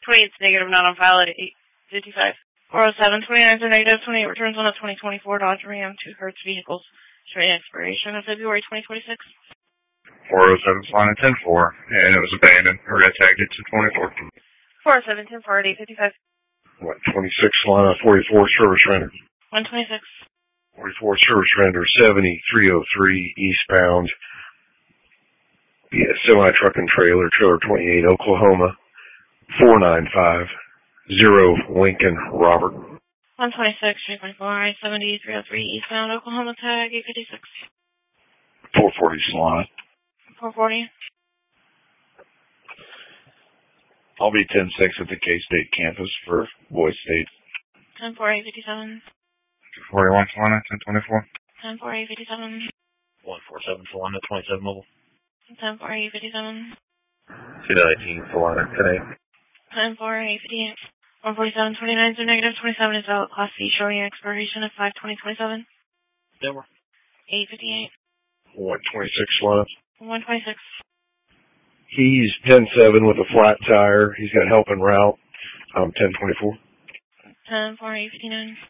28 is negative, not on file at 8:55. 407, 29 is negative, 28 returns on a 2024 Dodge Ram 2 Hertz vehicles. Showing expiration of February 2026. 407 Solana 10-4, and it was abandoned, or got tagged it to 24. 407, 10-4 at 8:55. 26 Solana 44 service render. 126. 44 service render 7303 eastbound. Yeah, semi truck and trailer 28 Oklahoma 4950 Lincoln Robert. 126, 324, I-70, 303 eastbound Oklahoma tag 856. 440 Solana. 440. I'll be 10-6 at the K-State campus for Boise State. 10-4, 857. 41 Solana 10-24. 10-4, 857. 147 Solana 27 mobile. 10-4, 857. 219 Solana 10-8. 10-4, 858. 147, 29 is negative, 27 is valid Class C, showing expiration of 5/2027. Denver. 858. 126 Solana. 126. He's 10-7 with a flat tire. He's got help en route. 10-24. 10-4, 859.